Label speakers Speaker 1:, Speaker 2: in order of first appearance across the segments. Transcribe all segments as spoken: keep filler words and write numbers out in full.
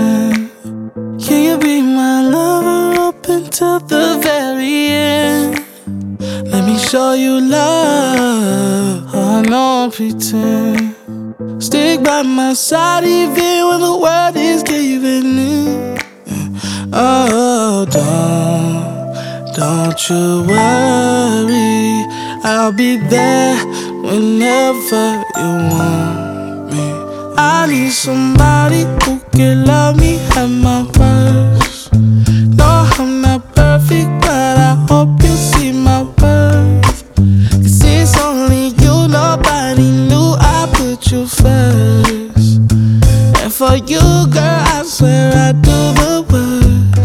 Speaker 1: pretend? Can you be my lover up until the very end? Let me show you love. Oh, no pretend. Stick by my side even when the world is giving in. Oh, don't, don't you worry, I'll be there whenever you want me. I need somebody who can love me at my worst. No, I'm not perfect, but I hope you see my worth. Cause it's only you, nobody knew I put you first. And for you, girl, I swear I do the worst.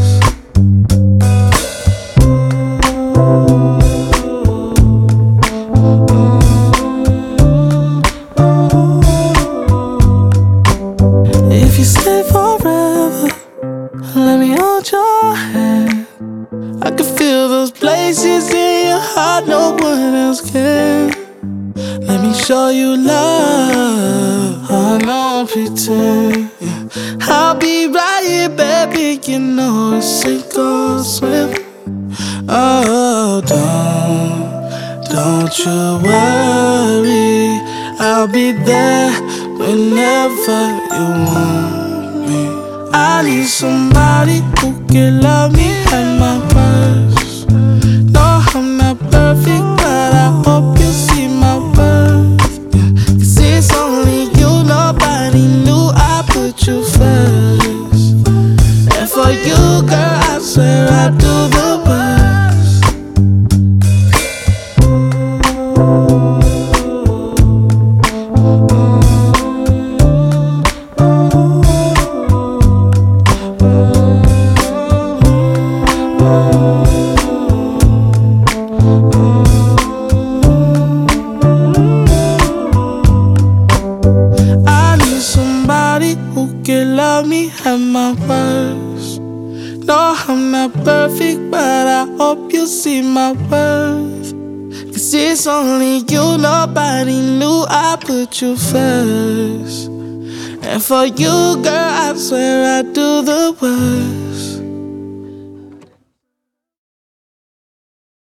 Speaker 1: If you stay forever, let me hold your hand. I can feel those places in your heart no one else can. Let me show you love. Oh, no pretend. Yeah. I'll be right here, baby. You know it's sink or swim. Oh, don't, don't you worry, I'll be there whenever you want me. I need somebody who can love me at my worst. No, I'm not perfect, but I hope you see my worth. Yeah. Cause it's only you, nobody knew I put you first. And for you, girl, I swear I do the worst. I need somebody who can love me at my worst. No, I'm not perfect, but I hope you see my worth. Cause it's only you, nobody knew I put you first. And for you, girl, I swear I do the worst.